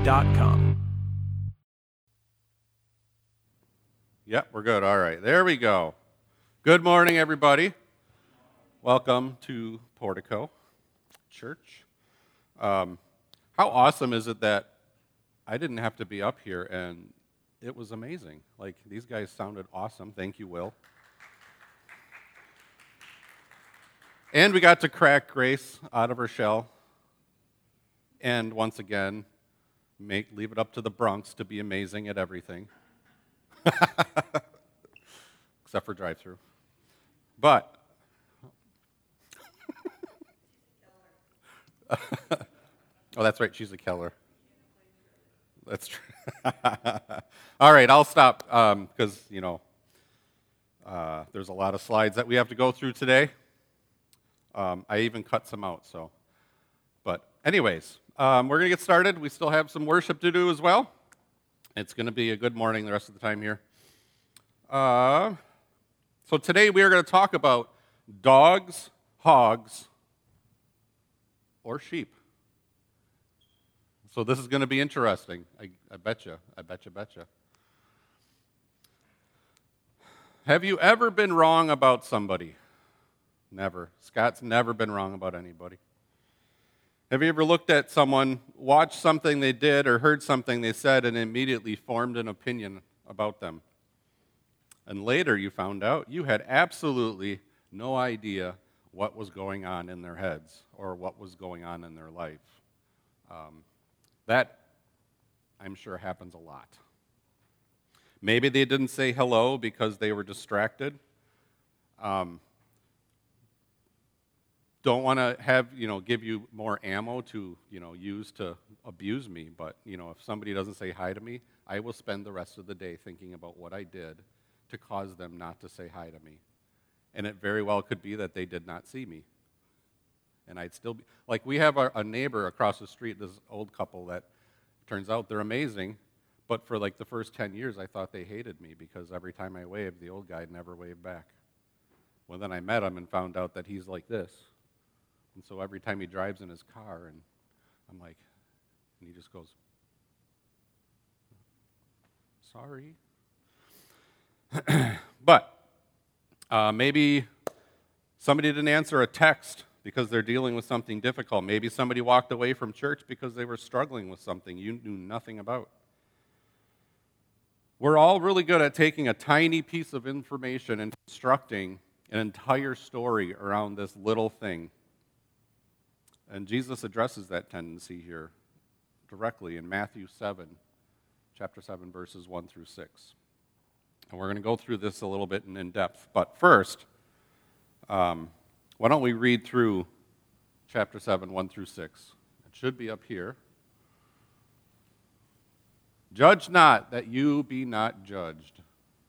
www.ccc.com. Yep, we're good. All right, there we go. Good morning, everybody. Welcome to Portico Church. How awesome is it that I didn't have to be up here, and it was amazing. Like, these guys sounded awesome. Thank you, Will. And we got to crack Grace out of her shell. And once again, leave it up to the Bronx to be amazing at everything. Except for drive-thru. But oh, that's right, she's a Keller. That's true. All right, I'll stop because, there's a lot of slides that we have to go through today. I even cut some out, so. But anyways, we're going to get started. We still have some worship to do as well. It's going to be a good morning the rest of the time here. So today we are going to talk about dogs, hogs, or sheep. So this is going to be interesting. I bet you. Have you ever been wrong about somebody? Never. Scott's never been wrong about anybody. Have you ever looked at someone, watched something they did or heard something they said, and immediately formed an opinion about them? And later you found out you had absolutely no idea what was going on in their heads or what was going on in their life. That, I'm sure, happens a lot. Maybe they didn't say hello because they were distracted. Don't want to give you more ammo to, use to abuse me, but, if somebody doesn't say hi to me, I will spend the rest of the day thinking about what I did to cause them not to say hi to me. And it very well could be that they did not see me. And I'd still be, like, we have a neighbor across the street, this old couple that turns out they're amazing, but for like the first 10 years I thought they hated me because every time I waved, the old guy never waved back. Well, then I met him and found out that he's like this. And so every time he drives in his car, and I'm like, and he just goes, sorry. But maybe somebody didn't answer a text because they're dealing with something difficult. Maybe somebody walked away from church because they were struggling with something you knew nothing about. We're all really good at taking a tiny piece of information and constructing an entire story around this little thing. And Jesus addresses that tendency here directly in Matthew 7, chapter 7, verses 1 through 6. And we're going to go through this a little bit in depth. But first, why don't we read through chapter 7, 1 through 6. It should be up here. Judge not that you be not judged.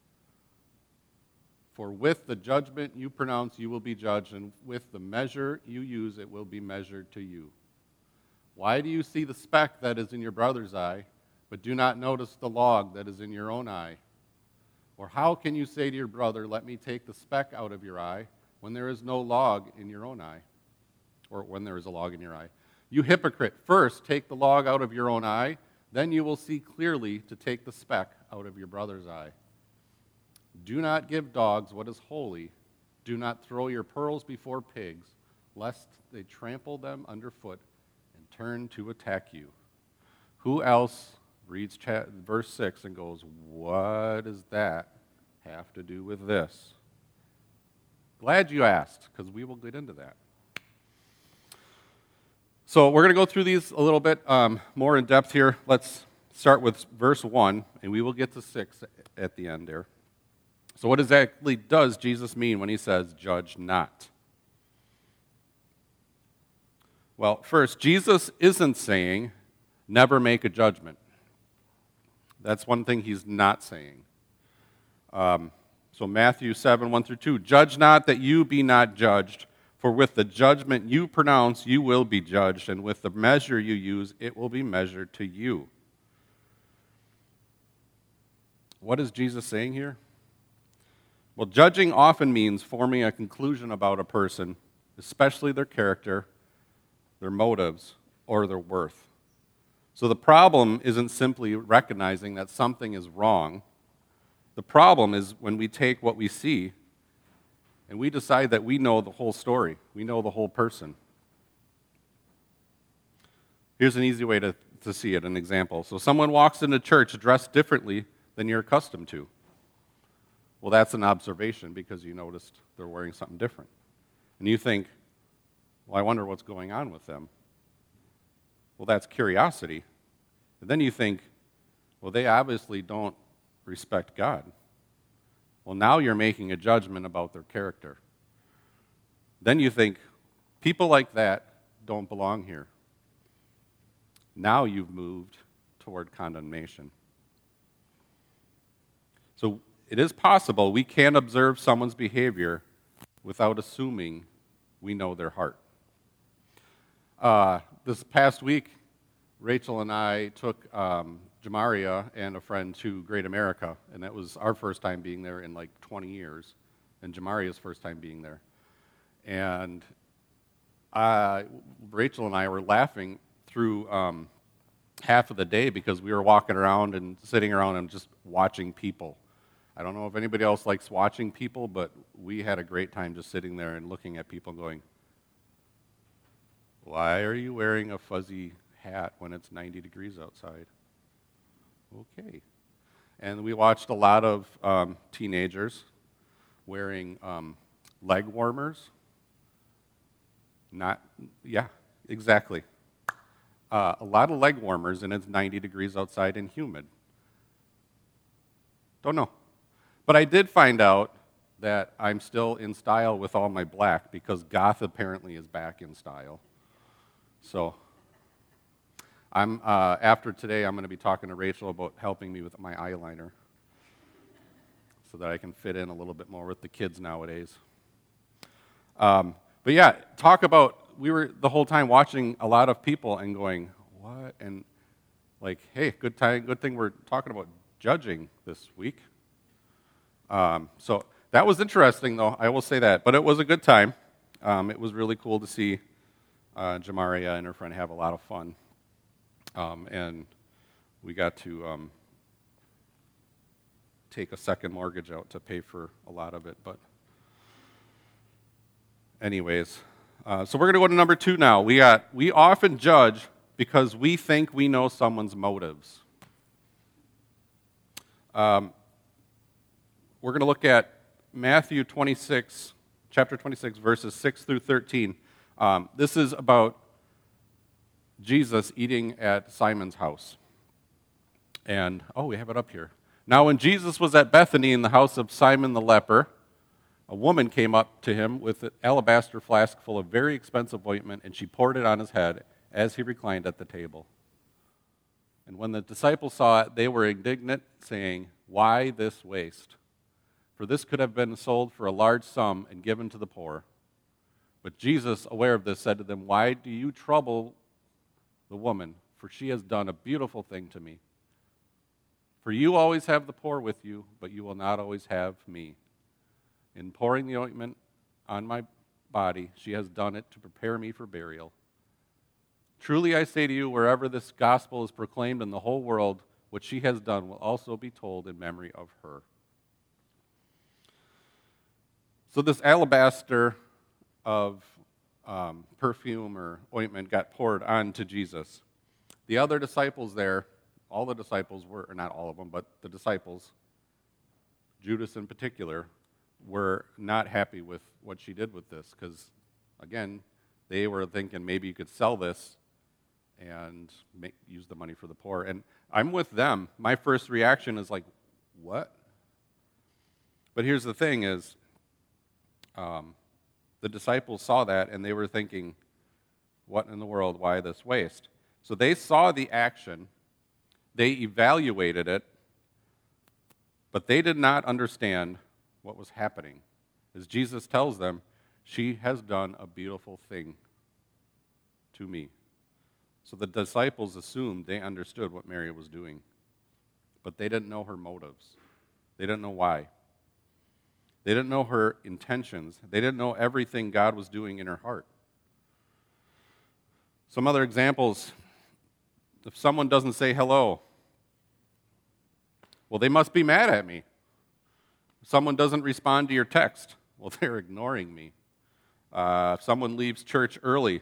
For with the judgment you pronounce, you will be judged, and with the measure you use, it will be measured to you. Why do you see the speck that is in your brother's eye, but do not notice the log that is in your own eye? Or how can you say to your brother, let me take the speck out of your eye, when there is no log in your own eye? Or when there is a log in your eye. You hypocrite, first take the log out of your own eye, then you will see clearly to take the speck out of your brother's eye. Do not give dogs what is holy. Do not throw your pearls before pigs, lest they trample them underfoot and turn to attack you. Who else reads verse 6 and goes, what does that have to do with this? Glad you asked, because we will get into that. So we're going to go through these a little bit more in depth here. Let's start with verse 1, and we will get to 6 at the end there. So what exactly does Jesus mean when he says, judge not? Well, first, Jesus isn't saying, never make a judgment. That's one thing he's not saying. So Matthew 7, 1 through 2, judge not that you be not judged, for with the judgment you pronounce, you will be judged, and with the measure you use, it will be measured to you. What is Jesus saying here? Well, judging often means forming a conclusion about a person, especially their character, their motives, or their worth. So the problem isn't simply recognizing that something is wrong. The problem is when we take what we see and we decide that we know the whole story, we know the whole person. Here's an easy way to see it, an example. So someone walks into church dressed differently than you're accustomed to. Well, that's an observation because you noticed they're wearing something different. And you think, well, I wonder what's going on with them. Well, that's curiosity. And then you think, well, they obviously don't respect God. Well, now you're making a judgment about their character. Then you think, people like that don't belong here. Now you've moved toward condemnation. So it is possible we can observe someone's behavior without assuming we know their heart. This past week, Rachel and I took Jamaria and a friend to Great America, and that was our first time being there in like 20 years, and Jamaria's first time being there. And Rachel and I were laughing through half of the day because we were walking around and sitting around and just watching people. I don't know if anybody else likes watching people, but we had a great time just sitting there and looking at people going, why are you wearing a fuzzy hat when it's 90 degrees outside? Okay. And we watched a lot of teenagers wearing leg warmers. Yeah, exactly. A lot of leg warmers, and it's 90 degrees outside and humid. Don't know. But I did find out that I'm still in style with all my black because goth apparently is back in style. So after today, I'm going to be talking to Rachel about helping me with my eyeliner so that I can fit in a little bit more with the kids nowadays. But yeah, talk about, we were the whole time watching a lot of people and going, what? And like, hey, good thing we're talking about judging this week. So that was interesting, though, I will say that. But it was a good time. It was really cool to see Jamaria and her friend have a lot of fun. And we got to take a second mortgage out to pay for a lot of it. But anyways, so we're going to go to number 2 now. We often judge because we think we know someone's motives. We're going to look at Matthew 26, chapter 26, verses 6 through 13. This is about Jesus eating at Simon's house. And, we have it up here. Now, when Jesus was at Bethany in the house of Simon the leper, a woman came up to him with an alabaster flask full of very expensive ointment, and she poured it on his head as he reclined at the table. And when the disciples saw it, they were indignant, saying, "Why this waste? For this could have been sold for a large sum and given to the poor." But Jesus, aware of this, said to them, "Why do you trouble the woman? For she has done a beautiful thing to me. For you always have the poor with you, but you will not always have me. In pouring the ointment on my body, she has done it to prepare me for burial. Truly I say to you, wherever this gospel is proclaimed in the whole world, what she has done will also be told in memory of her." So this alabaster of perfume or ointment got poured onto Jesus. The other disciples there, all the disciples were, or not all of them, but the disciples, Judas in particular, were not happy with what she did with this because, again, they were thinking maybe you could sell this and use the money for the poor. And I'm with them. My first reaction is like, what? But here's the thing is, the disciples saw that and they were thinking, what in the world, why this waste? So they saw the action, they evaluated it, but they did not understand what was happening. As Jesus tells them, she has done a beautiful thing to me. So the disciples assumed they understood what Mary was doing, but they didn't know her motives. They didn't know why. They didn't know her intentions. They didn't know everything God was doing in her heart. Some other examples. If someone doesn't say hello, well, they must be mad at me. If someone doesn't respond to your text, well, they're ignoring me. If someone leaves church early,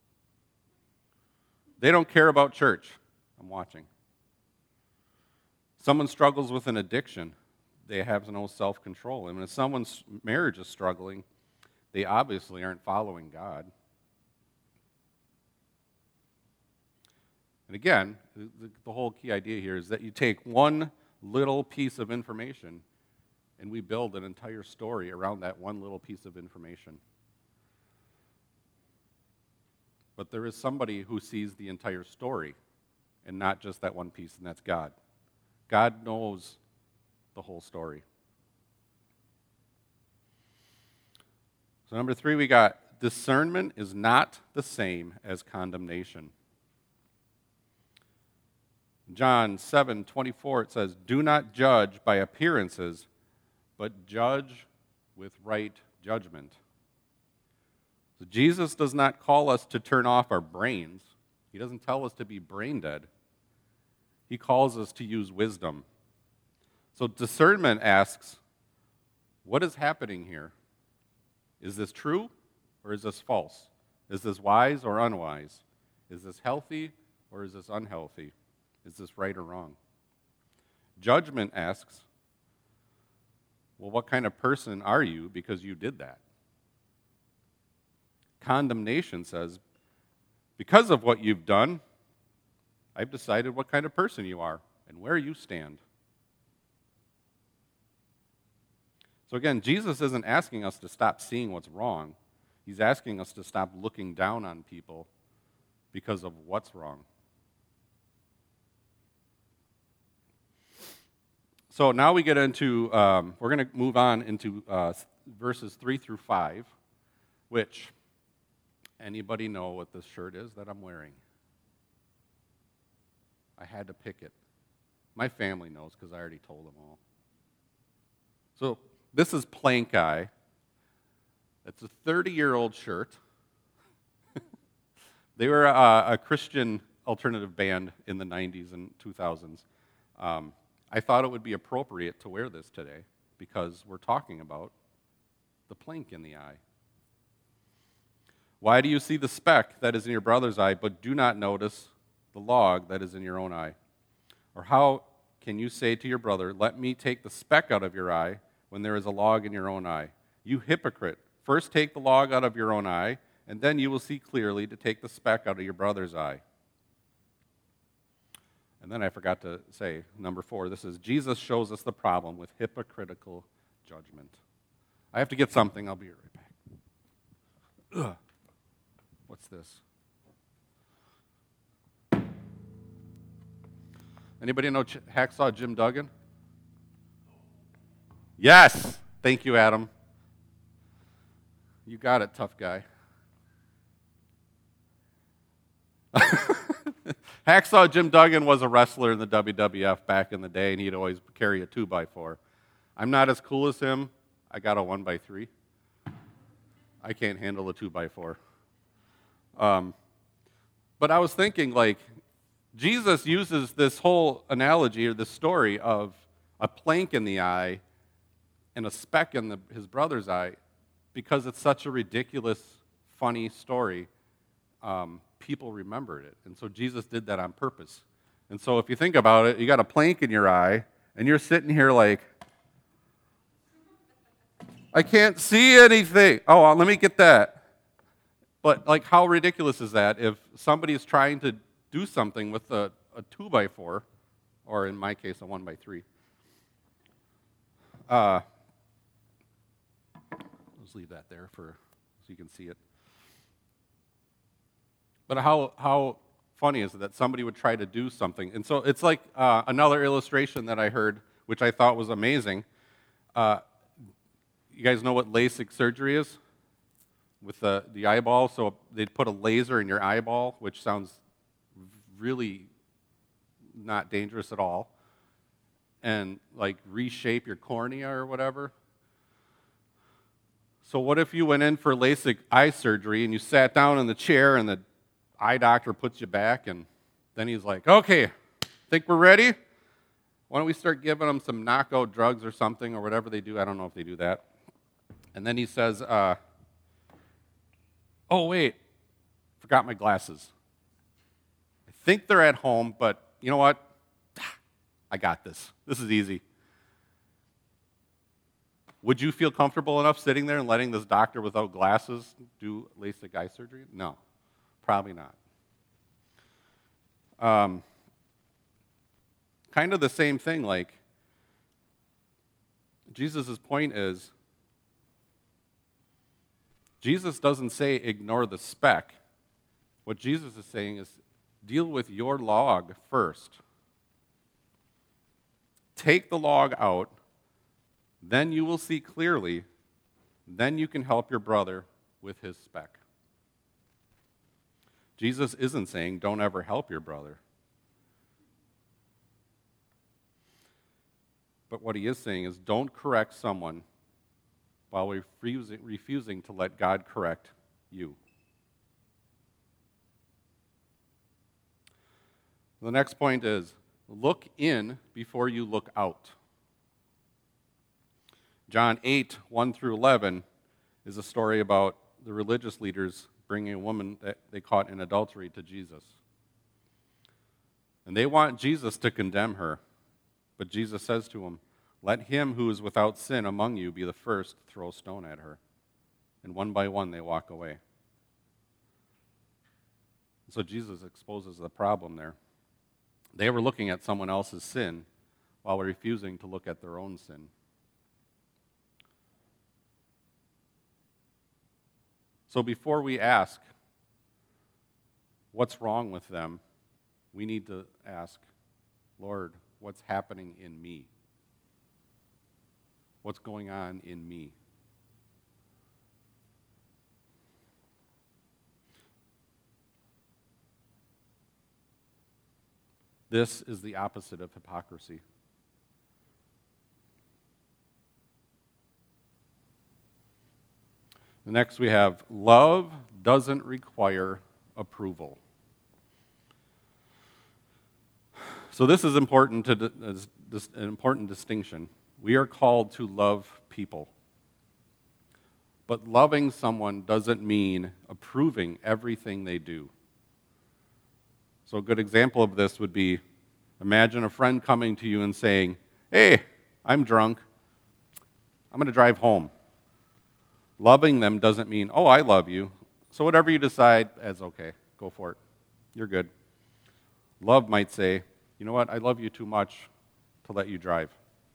they don't care about church. I'm watching. Someone struggles with an addiction, they have no self-control. And if someone's marriage is struggling, they obviously aren't following God. And again, the whole key idea here is that you take one little piece of information and we build an entire story around that one little piece of information. But there is somebody who sees the entire story and not just that one piece, and that's God. God knows the whole story. So number 3, we got discernment is not the same as condemnation. John 7:24, it says, "Do not judge by appearances, but judge with right judgment." So Jesus does not call us to turn off our brains. He doesn't tell us to be brain dead. He calls us to use wisdom. So discernment asks, what is happening here? Is this true or is this false? Is this wise or unwise? Is this healthy or is this unhealthy? Is this right or wrong? Judgment asks, well, what kind of person are you because you did that? Condemnation says, because of what you've done, I've decided what kind of person you are and where you stand. So again, Jesus isn't asking us to stop seeing what's wrong. He's asking us to stop looking down on people because of what's wrong. So now we get into, we're going to move on into verses 3 through 5, which, anybody know what this shirt is that I'm wearing? I had to pick it. My family knows because I already told them all. So this is Plank Eye. It's a 30-year-old shirt. They were a Christian alternative band in the 90s and 2000s. I thought it would be appropriate to wear this today because we're talking about the plank in the eye. Why do you see the speck that is in your brother's eye, but do not notice the log that is in your own eye? Or how can you say to your brother, let me take the speck out of your eye when there is a log in your own eye? You hypocrite, first take the log out of your own eye, and then you will see clearly to take the speck out of your brother's eye. And then I forgot to say, number 4, this is Jesus shows us the problem with hypocritical judgment. I have to get something. I'll be right back. Ugh. What's this? Anybody know Hacksaw Jim Duggan? Yes! Thank you, Adam. You got it, tough guy. Hacksaw Jim Duggan was a wrestler in the WWF back in the day, and he'd always carry a 2x4. I'm not as cool as him. I got a 1x3. I can't handle a 2x4. But I was thinking, like, Jesus uses this whole analogy or this story of a plank in the eye and a speck in his brother's eye because it's such a ridiculous, funny story. People remembered it. And so Jesus did that on purpose. And so if you think about it, you got a plank in your eye, and you're sitting here like, I can't see anything. Oh, let me get that. But like, how ridiculous is that if somebody's trying to do something with a 2x4, or in my case, a 1x3? Let's leave that there so you can see it. But how funny is it that somebody would try to do something? And so it's like another illustration that I heard, which I thought was amazing. You guys know what LASIK surgery is? With the eyeball. So they'd put a laser in your eyeball, which sounds really not dangerous at all, and like reshape your cornea or whatever. So what if you went in for LASIK eye surgery and you sat down in the chair and the eye doctor puts you back and Then he's like, okay, think we're ready? Why don't we start giving them some knockout drugs or something or whatever they do? I don't know if they do that. And then he says, oh, wait, forgot my glasses. I think they're at home, but you know what? I got this. This is easy. Would you feel comfortable enough sitting there and letting this doctor without glasses do LASIK eye surgery? No, probably not. Kind of the same thing, like Jesus' point is, Jesus doesn't say ignore the speck. What Jesus is saying is deal with your log first. Take the log out, then you will see clearly, then you can help your brother with his speck. Jesus isn't saying don't ever help your brother. But what he is saying is don't correct someone while refusing to let God correct you. The next point is look in before you look out. John 8, 1 through 11 is a story about the religious leaders bringing a woman that they caught in adultery to Jesus. And they want Jesus to condemn her. But Jesus says to them, let him who is without sin among you be the first to throw a stone at her. And one by one they walk away. So Jesus exposes the problem there. They were looking at someone else's sin while refusing to look at their own sin. So before we ask what's wrong with them, we need to ask, Lord, what's happening in me? What's going on in me? This is the opposite of hypocrisy. Next we have love doesn't require approval. So this is important an important distinction. We are called to love people. But loving someone doesn't mean approving everything they do. So a good example of this would be, imagine a friend coming to you and saying, hey, I'm drunk. I'm going to drive home. Loving them doesn't mean, oh, I love you, so whatever you decide, that's okay. Go for it. You're good. Love might say, you know what, I love you too much to let you drive.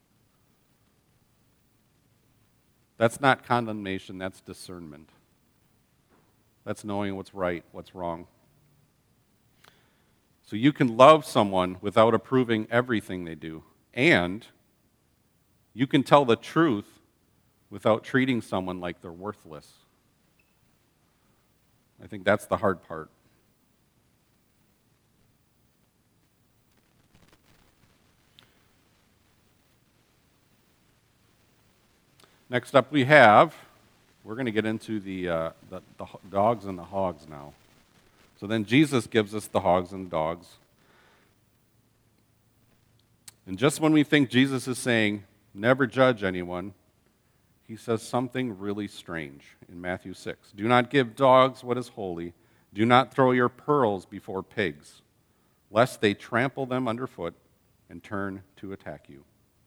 That's not condemnation, that's discernment. That's knowing what's right, what's wrong. So you can love someone without approving everything they do, and you can tell the truth without treating someone like they're worthless. I think that's the hard part. Next up we're going to get into the dogs and the hogs now. So then Jesus gives us the hogs and dogs. And just when we think Jesus is saying, never judge anyone, he says something really strange in Matthew 6. Do not give dogs what is holy. Do not throw your pearls before pigs, lest they trample them underfoot and turn to attack you.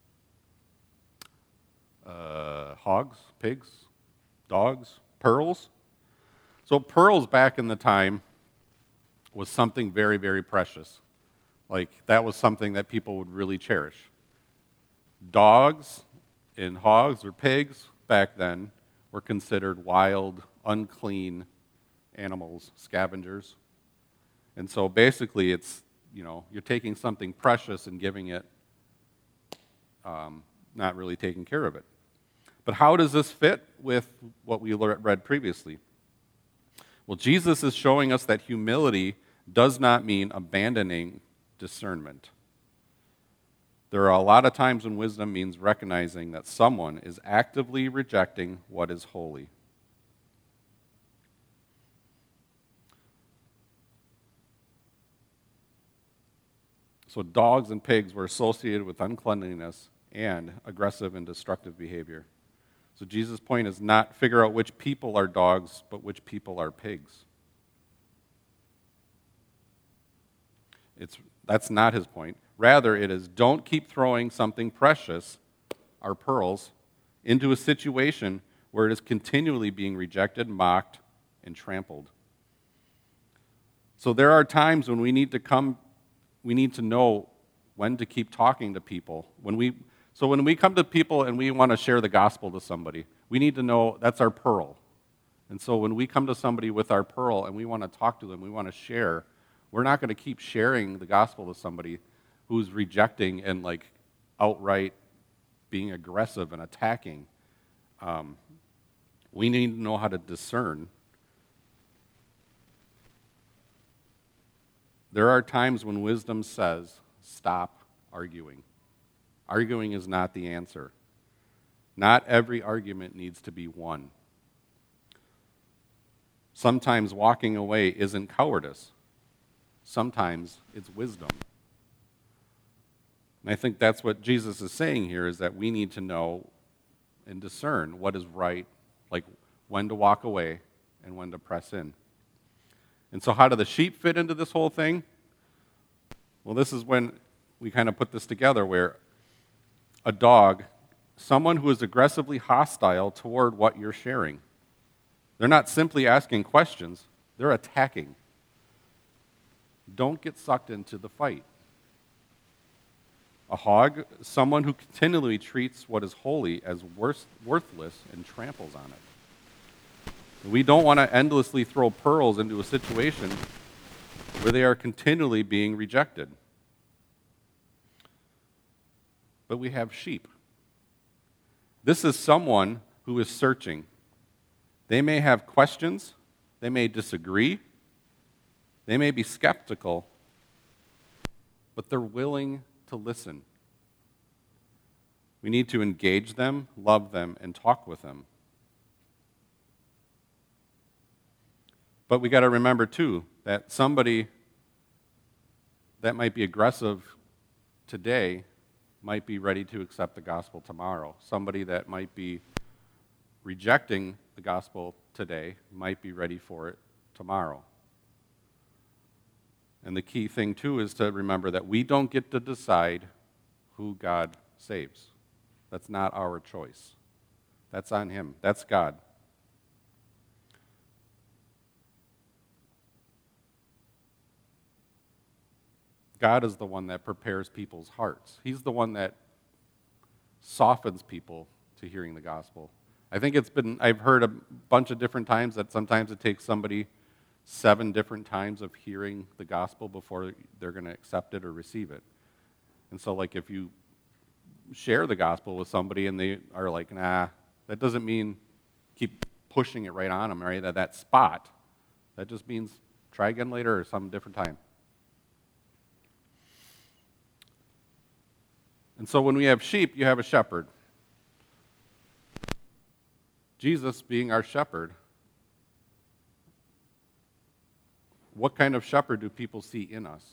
Hogs, pigs, dogs, pearls. So pearls back in the time was something very, very precious. Like, that was something that people would really cherish. Dogs and hogs or pigs back then were considered wild, unclean animals, scavengers. And so basically it's, you're taking something precious and giving it, not really taking care of it. But how does this fit with what we read previously? Well, Jesus is showing us that humility does not mean abandoning discernment. There are a lot of times when wisdom means recognizing that someone is actively rejecting what is holy. So dogs and pigs were associated with uncleanliness and aggressive and destructive behavior. So Jesus' point is not figure out which people are dogs, but which people are pigs. That's not his point. Rather, it is don't keep throwing something precious, our pearls, into a situation where it is continually being rejected, mocked, and trampled. So there are times when we need to know when to keep talking to people. When we come to people and we want to share the gospel to somebody, we need to know that's our pearl. And so when we come to somebody with our pearl and we want to talk to them, we want to share, we're not going to keep sharing the gospel to somebody who's rejecting and like outright being aggressive and attacking. We need to know how to discern. There are times when wisdom says, stop arguing. Arguing is not the answer. Not every argument needs to be won. Sometimes walking away isn't cowardice. Sometimes it's wisdom. And I think that's what Jesus is saying here, is that we need to know and discern what is right, like when to walk away and when to press in. And so how do the sheep fit into this whole thing? Well, this is when we kind of put this together, where a dog, someone who is aggressively hostile toward what you're sharing. They're not simply asking questions, they're attacking. Don't get sucked into the fight. A hog, someone who continually treats what is holy as worthless and tramples on it. We don't want to endlessly throw pearls into a situation where they are continually being rejected. But we have sheep. This is someone who is searching. They may have questions, they may disagree, they may be skeptical, but they're willing to listen. We need to engage them, love them, and talk with them. But we got to remember, too, that somebody that might be aggressive today might be ready to accept the gospel tomorrow. Somebody that might be rejecting the gospel today might be ready for it tomorrow. And the key thing, too, is to remember that we don't get to decide who God saves. That's not our choice. That's on Him. That's God. God is the one that prepares people's hearts. He's the one that softens people to hearing the gospel. I've heard a bunch of different times that sometimes it takes somebody 7 different times of hearing the gospel before they're going to accept it or receive it. And so, like, if you share the gospel with somebody and they are like, nah, that doesn't mean keep pushing it right on them, right? That spot. That just means try again later or some different time. And so when we have sheep, you have a shepherd. Jesus being our shepherd. What kind of shepherd do people see in us?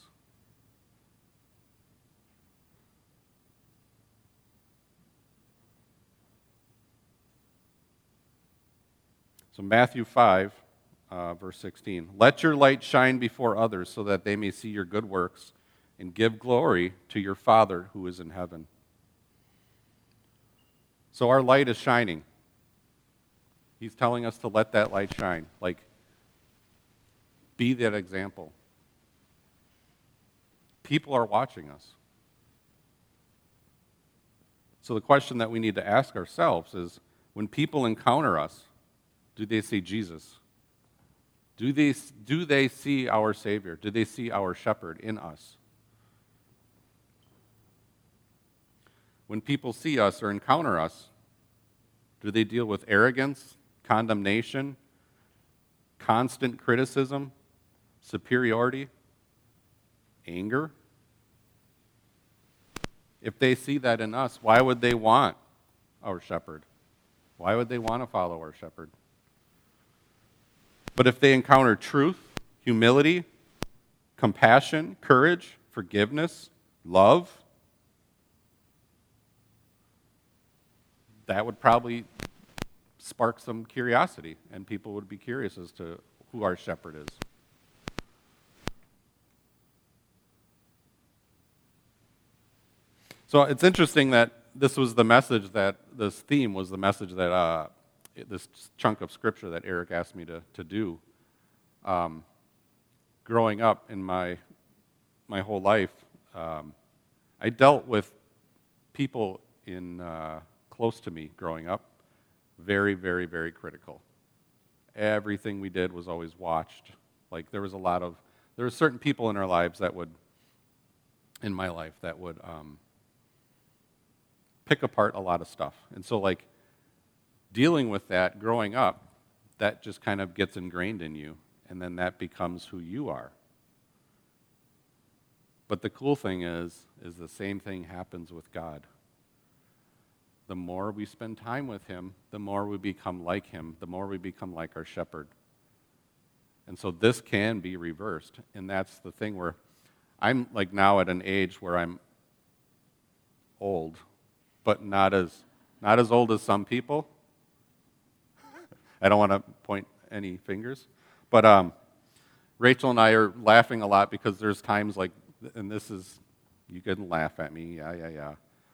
So Matthew 5, verse 16. Let your light shine before others so that they may see your good works and give glory to your Father who is in heaven. So our light is shining. He's telling us to let that light shine. Like, be that example. People are watching us. So the question that we need to ask ourselves is, when people encounter us, do they see Jesus? Do they see our Savior? Do they see our shepherd in us? When people see us or encounter us, do they deal with arrogance, condemnation, constant criticism, superiority, anger? If they see that in us, why would they want our shepherd? Why would they want to follow our shepherd? But if they encounter truth, humility, compassion, courage, forgiveness, love, that would probably spark some curiosity, and people would be curious as to who our shepherd is. So it's interesting that this was the message that, this theme was the message that this chunk of scripture that Eric asked me to do. Growing up in my whole life, I dealt with people close to me growing up, very, very, very critical. Everything we did was always watched. Like there were certain people in our lives in my life that would pick apart a lot of stuff. And so like dealing with that growing up, that just kind of gets ingrained in you, and then that becomes who you are. But the cool thing is the same thing happens with God. The more we spend time with him, the more we become like him, the more we become like our shepherd. And so this can be reversed. And that's the thing where I'm like now at an age where I'm old, but not as old as some people. I don't want to point any fingers. But Rachel and I are laughing a lot because there's times like, and this is, you can laugh at me, yeah.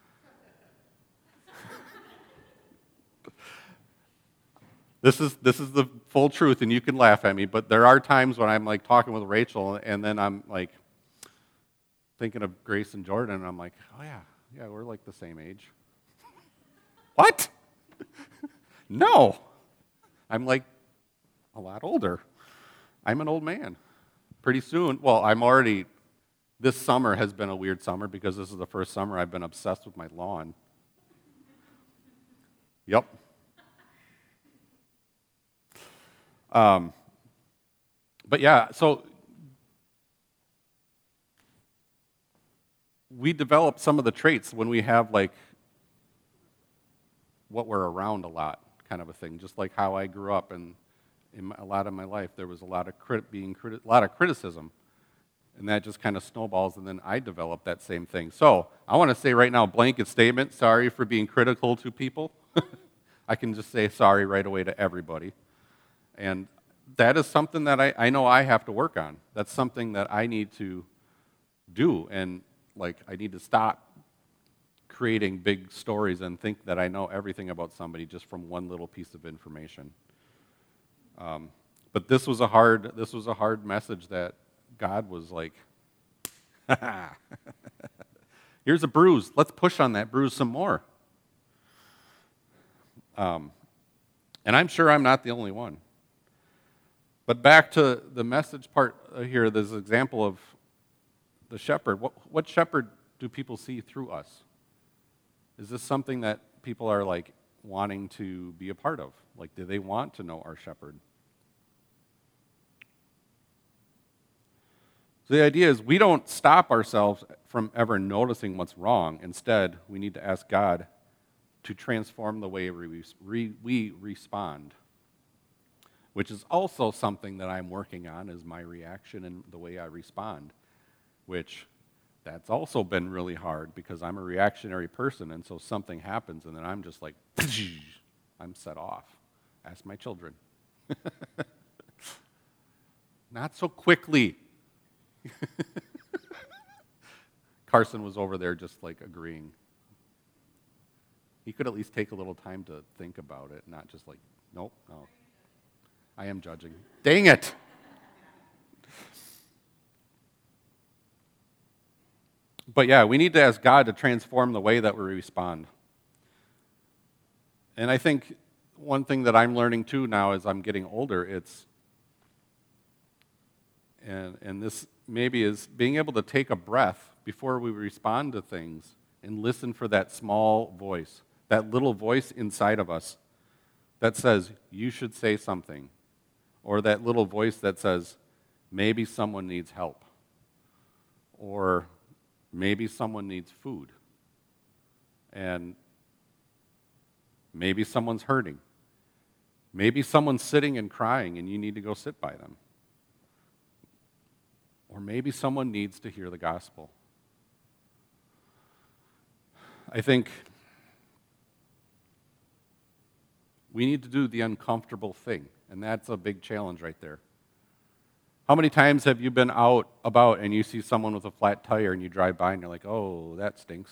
This is the full truth, and you can laugh at me, but there are times when I'm like talking with Rachel, and then I'm like thinking of Grace and Jordan, and I'm like, oh yeah, we're like the same age. What? No. I'm like a lot older. I'm an old man. Pretty soon, this summer has been a weird summer because this is the first summer I've been obsessed with my lawn. Yep. But yeah, so we develop some of the traits when we have like what we're around a lot kind of a thing, just like how I grew up, and in a lot of my life there was a lot of criticism, and that just kind of snowballs, and then I developed that same thing. So I want to say right now, blanket statement, sorry for being critical to people. I can just say sorry right away to everybody. And that is something that I know I have to work on. That's something that I need to do, and like I need to stop creating big stories and think that I know everything about somebody just from one little piece of information. But this was a hard message that God was like, here's a bruise. Let's push on that bruise some more. And I'm sure I'm not the only one. But back to the message part here, there's an example of the shepherd. What shepherd do people see through us? Is this something that people are like wanting to be a part of? Like, do they want to know our shepherd? So the idea is we don't stop ourselves from ever noticing what's wrong. Instead, we need to ask God to transform the way we respond, which is also something that I'm working on, is my reaction and the way I respond, which that's also been really hard because I'm a reactionary person, and so something happens, and then I'm just like, I'm set off. Ask my children. Not so quickly. Carson was over there just like agreeing. He could at least take a little time to think about it, not just like, nope, no. I am judging. Dang it! But yeah, we need to ask God to transform the way that we respond. And I think one thing that I'm learning too now as I'm getting older, and this maybe is being able to take a breath before we respond to things and listen for that small voice, that little voice inside of us that says, you should say something. Or that little voice that says, maybe someone needs help. Or maybe someone needs food. And maybe someone's hurting. Maybe someone's sitting and crying and you need to go sit by them. Or maybe someone needs to hear the gospel. I think we need to do the uncomfortable thing, and that's a big challenge right there. How many times have you been out about and you see someone with a flat tire and you drive by and you're like, oh, that stinks?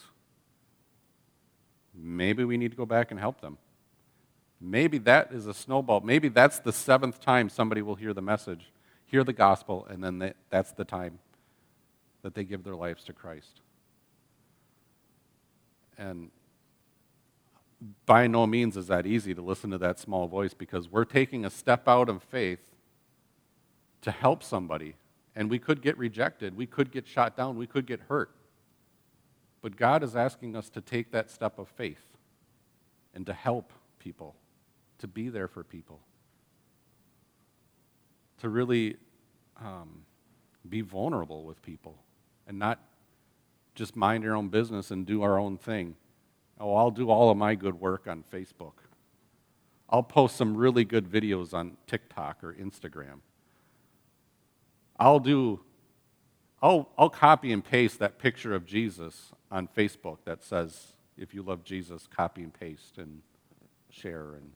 Maybe we need to go back and help them. Maybe that is a snowball. Maybe that's the 7th time somebody will hear the message, hear the gospel, and then that's the time that they give their lives to Christ. And by no means is that easy to listen to that small voice, because we're taking a step out of faith to help somebody. And we could get rejected. We could get shot down. We could get hurt. But God is asking us to take that step of faith and to help people, to be there for people, to really be vulnerable with people and not just mind your own business and do our own thing. Oh, I'll do all of my good work on Facebook. I'll post some really good videos on TikTok or Instagram. I'll copy and paste that picture of Jesus on Facebook that says, if you love Jesus, copy and paste and share. And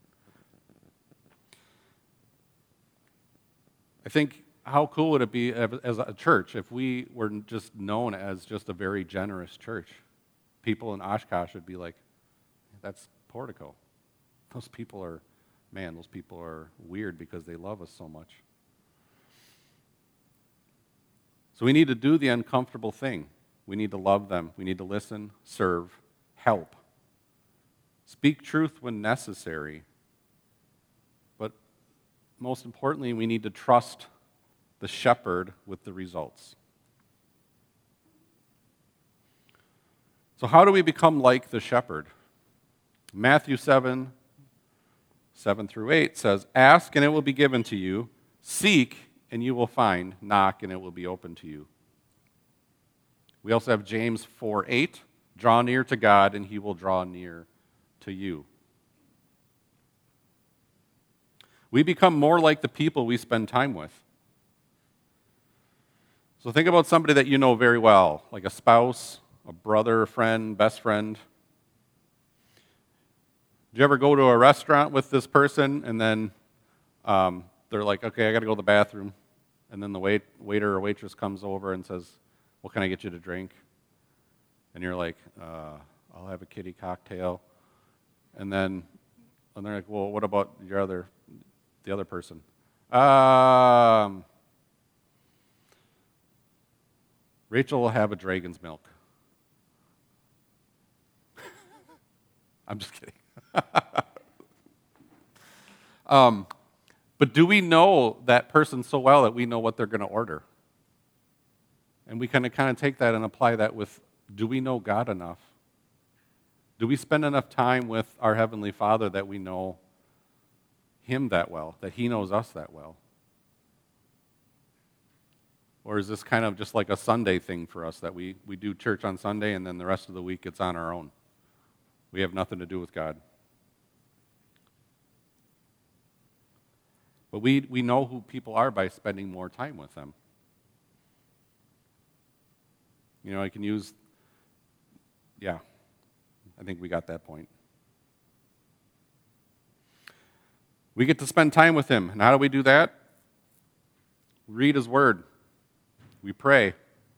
I think, how cool would it be as a church if we were just known as just a very generous church? People in Oshkosh would be like, that's Portico. Those people are weird because they love us so much. So we need to do the uncomfortable thing. We need to love them. We need to listen, serve, help. Speak truth when necessary. But most importantly, we need to trust the shepherd with the results. So how do we become like the shepherd? Matthew 7 through 8 says, ask and it will be given to you. Seek and you will find. Knock and it will be open to you. We also have James 4:8. Draw near to God and he will draw near to you. We become more like the people we spend time with. So think about somebody that you know very well, like a spouse, a brother, a friend, best friend. Did you ever go to a restaurant with this person and then they're like, okay, I got to go to the bathroom. And then the waiter or waitress comes over and says, what can I get you to drink? And you're like, I'll have a kitty cocktail. And they're like, well, what about the other person? Rachel will have a dragon's milk. I'm just kidding. But do we know that person so well that we know what they're going to order? And we kind of take that and apply that with, do we know God enough? Do we spend enough time with our Heavenly Father that we know Him that well, that He knows us that well? Or is this kind of just like a Sunday thing for us, that we do church on Sunday and then the rest of the week it's on our own? We have nothing to do with God. But we know who people are by spending more time with them. You know, I can use, I think we got that point. We get to spend time with Him. And how do we do that? We read His Word. We pray.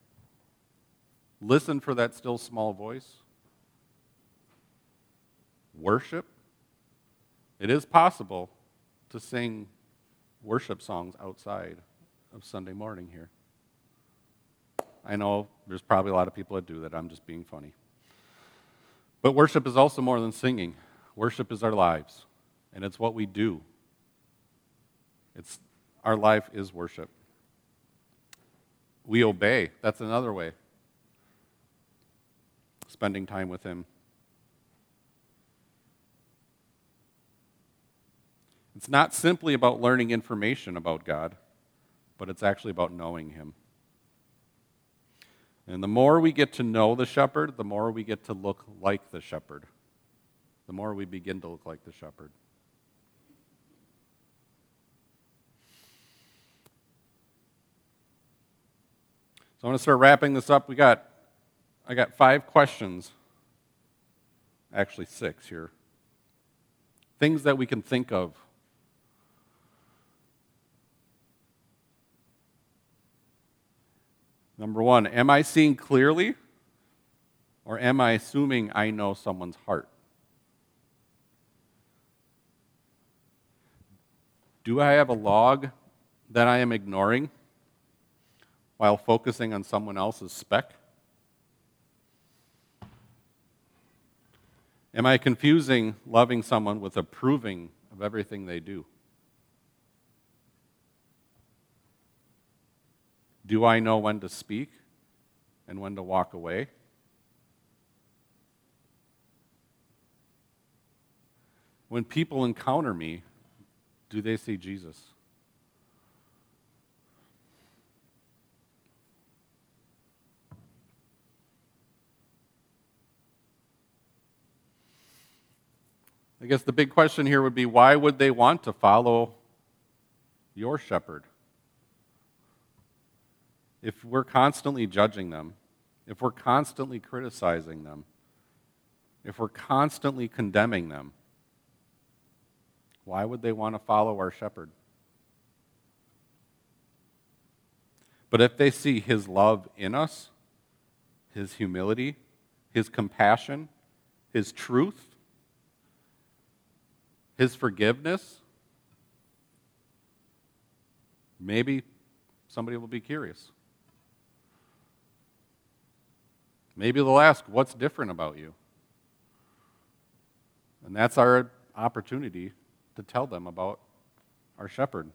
Listen for that still small voice. Worship. It is possible to sing worship songs outside of Sunday morning here. I know there's probably a lot of people that do that. I'm just being funny. But worship is also more than singing. Worship is our lives, and it's what we do. Our life is worship. We obey. That's another way. Spending time with Him. It's not simply about learning information about God, but it's actually about knowing Him. And the more we get to know the shepherd, the more we get to look like the shepherd. The more we begin to look like the shepherd. So I'm going to start wrapping this up. I got 5 questions actually 6 here. Things that we can think of. Number 1, am I seeing clearly, or am I assuming I know someone's heart? Do I have a log that I am ignoring while focusing on someone else's speck? Am I confusing loving someone with approving of everything they do? Do I know when to speak and when to walk away? When people encounter me, do they see Jesus? I guess the big question here would be, why would they want to follow your shepherd? If we're constantly judging them, if we're constantly criticizing them, if we're constantly condemning them, why would they want to follow our shepherd? But if they see his love in us, his humility, his compassion, his truth, his forgiveness, maybe somebody will be curious. Maybe they'll ask, what's different about you? And that's our opportunity to tell them about our shepherd.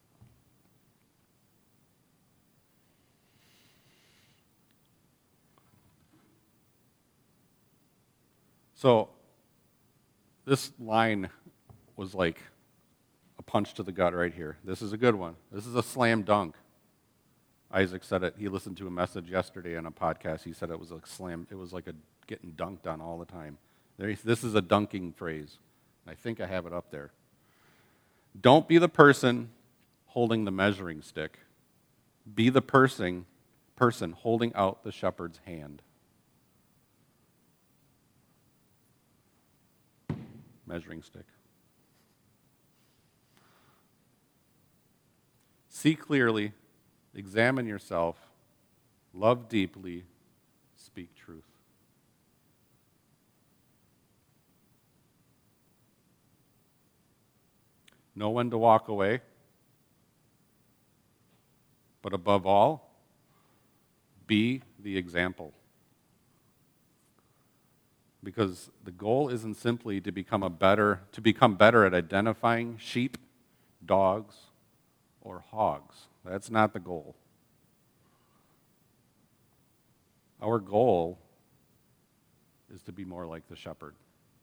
So, this line was like a punch to the gut right here. This is a good one. This is a slam dunk. Isaac said it. He listened to a message yesterday on a podcast. He said it was like a getting dunked on all the time. This is a dunking phrase. I think I have it up there. Don't be the person holding the measuring stick. Be the person holding out the shepherd's hand. Measuring stick. See clearly, examine yourself, love deeply, speak truth. Know when to walk away, but above all, be the example. Because the goal isn't simply to become better at identifying sheep, dogs, or hogs. That's not the goal. Our goal is to be more like the shepherd.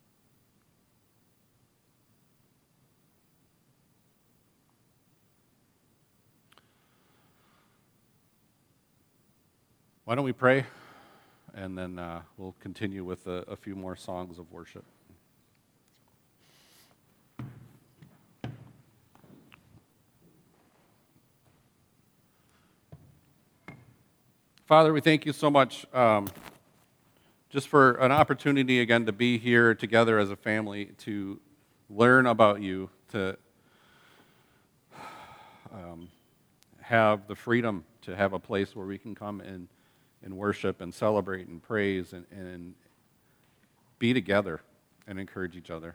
Why don't we pray, and then we'll continue with a few more songs of worship. Father, we thank you so much just for an opportunity again to be here together as a family, to learn about you, to have the freedom to have a place where we can come and worship and celebrate and praise and be together and encourage each other.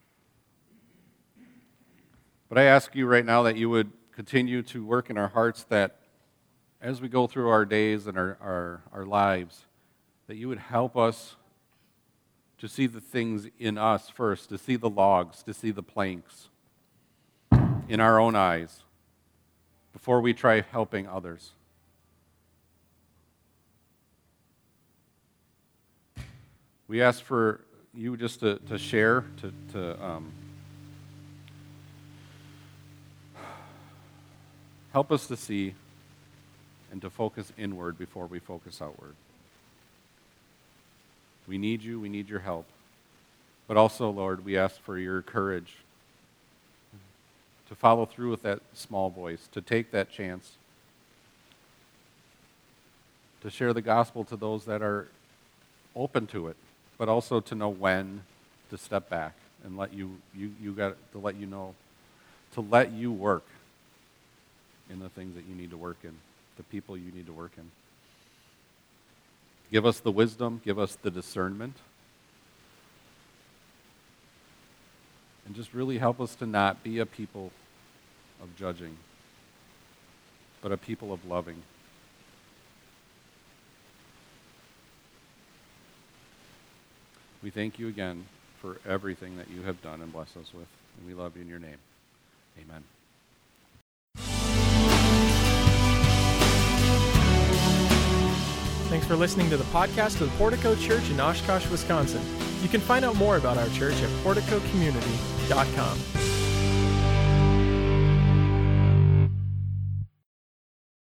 But I ask you right now that you would continue to work in our hearts, that as we go through our days and our lives, that you would help us to see the things in us first, to see the logs, to see the planks in our own eyes before we try helping others. We ask for you just to share, to help us to see and to focus inward before we focus outward. We need you, we need your help. But also, Lord, we ask for your courage to follow through with that small voice, to take that chance, to share the gospel to those that are open to it, but also to know when to step back and let you work in the things that you need to work in, the people you need to work in. Give us the wisdom, give us the discernment, and just really help us to not be a people of judging, but a people of loving. We thank you again for everything that you have done and blessed us with, and we love you in your name. Amen. Thanks for listening to the podcast of the Portico Church in Oshkosh, Wisconsin. You can find out more about our church at porticocommunity.com.